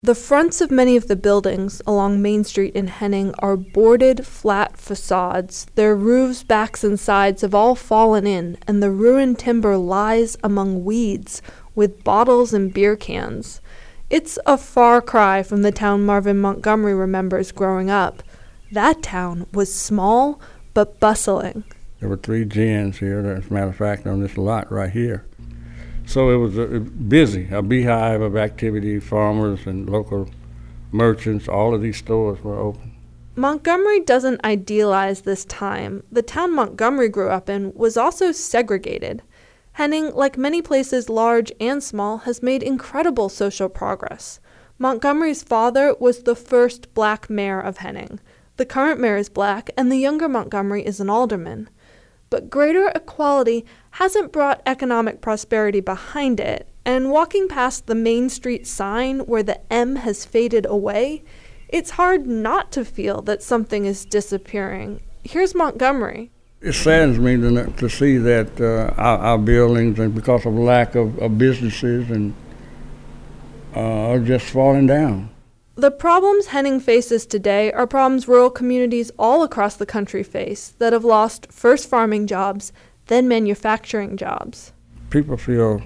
The fronts of many of the buildings along Main Street in Henning are boarded, flat facades. Their roofs, backs, and sides have all fallen in, and the ruined timber lies among weeds with bottles and beer cans. It's a far cry from the town Marvin Montgomery remembers growing up. That town was small but bustling. There were 3 gyms here, as a matter of fact, on this lot right here. So it was busy, a beehive of activity, farmers and local merchants. All of these stores were open. Montgomery doesn't idealize this time. The town Montgomery grew up in was also segregated. Henning, like many places large and small, has made incredible social progress. Montgomery's father was the first black mayor of Henning. The current mayor is black, and the younger Montgomery is an alderman. But greater equality hasn't brought economic prosperity behind it, and walking past the Main Street sign where the M has faded away, it's hard not to feel that something is disappearing. Here's Montgomery. It saddens me to see that our buildings, and because of lack of businesses, and are just falling down. The problems Henning faces today are problems rural communities all across the country face that have lost first farming jobs, then manufacturing jobs. People feel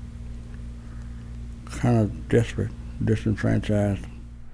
kind of desperate, disenfranchised.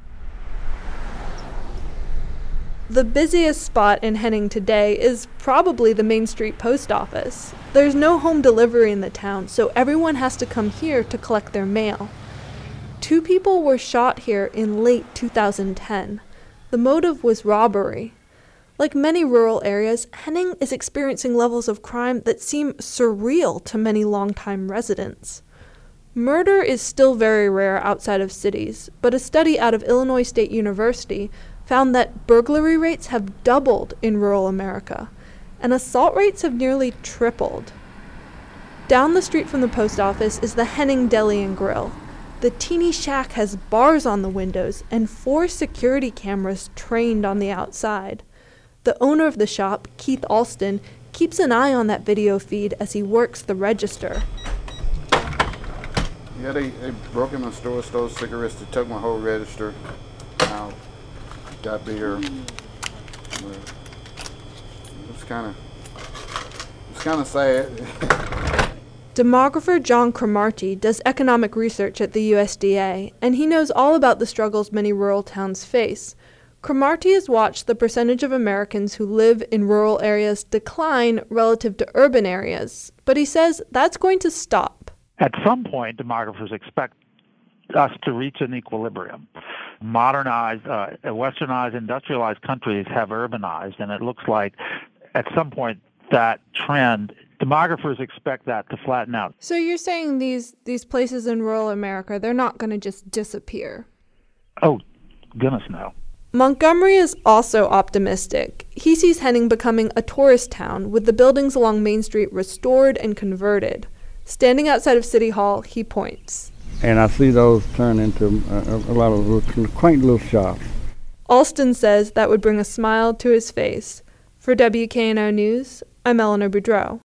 The busiest spot in Henning today is probably the Main Street Post Office. There's no home delivery in the town, so everyone has to come here to collect their mail. 2 people were shot here in late 2010. The motive was robbery. Like many rural areas, Henning is experiencing levels of crime that seem surreal to many longtime residents. Murder is still very rare outside of cities, but a study out of Illinois State University found that burglary rates have doubled in rural America, and assault rates have nearly tripled. Down the street from the post office is the Henning Deli and Grill. The teeny shack has bars on the windows and 4 security cameras trained on the outside. The owner of the shop, Keith Alston, keeps an eye on that video feed as he works the register. Yeah, they broke in my store, stole cigarettes, they took my whole register out, got beer. It's kind of sad. Demographer John Cromartie does economic research at the USDA, and he knows all about the struggles many rural towns face. Cromartie has watched the percentage of Americans who live in rural areas decline relative to urban areas, but he says that's going to stop. At some point, demographers expect us to reach an equilibrium. Modernized, westernized, industrialized countries have urbanized, and it looks like at some point that trend, demographers expect that to flatten out. So you're saying these places in rural America, they're not going to just disappear? Oh, goodness no. Montgomery is also optimistic. He sees Henning becoming a tourist town with the buildings along Main Street restored and converted. Standing outside of City Hall, he points. And I see those turn into a lot of quaint little shops. Alston says that would bring a smile to his face. For WKNO News, I'm Eleanor Boudreau.